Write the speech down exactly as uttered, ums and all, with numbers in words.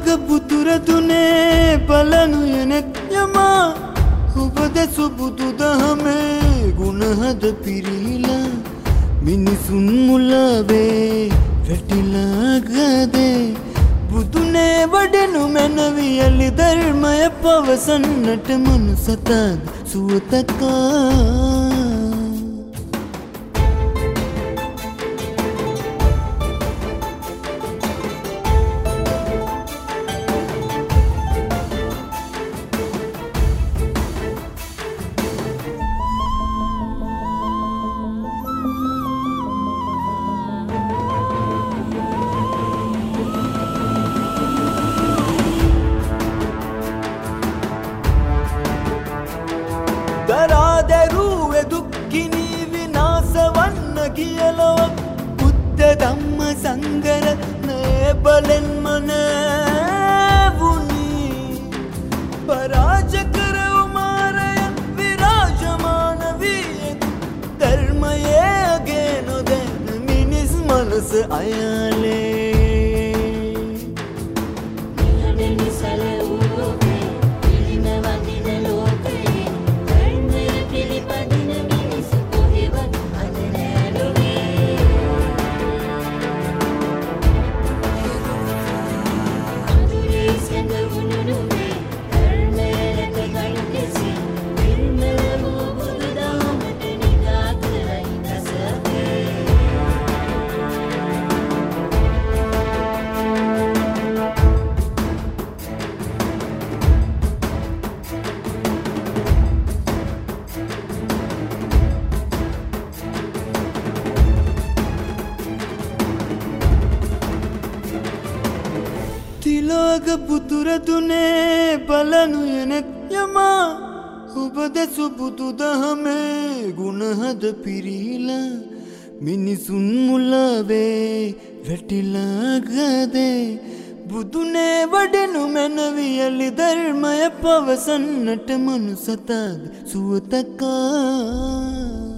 තිලෝග බුදුරදුනේ බලනු යනෙක් යමා ඔබද සුබුදු දහමේ ගුණහද පිරීලා මිනිසුන් මුලාවේ වැටිලා ගදේ බුදුනේ වඩනු මැනවියලි ධර්මය පවසන්නට මනුසතාද සුවතකා දරාදරුවේ දුක්ඛිනී විනාශ වන්න කියලොවක් බුද්ධ ධම්ම සංඝර නේ බලෙන්ම නැවුනි පරාජ කර උමාරය විරාජමාන වී ධර්මයේ අගේ නොදැන මිනිස් මනස අයාලේ තිලෝග බුදුරදුනේ බලනු යනෙක් යමා ඔබද සුබුදු දහමේ ගුණහද පිරීලා මිනිසුන් මුලාවේ වැටිලා ගදේ බුදුනේ වඩනු මැනවියලි ධර්මය පවසන්නට මනුසතාද සුවතකා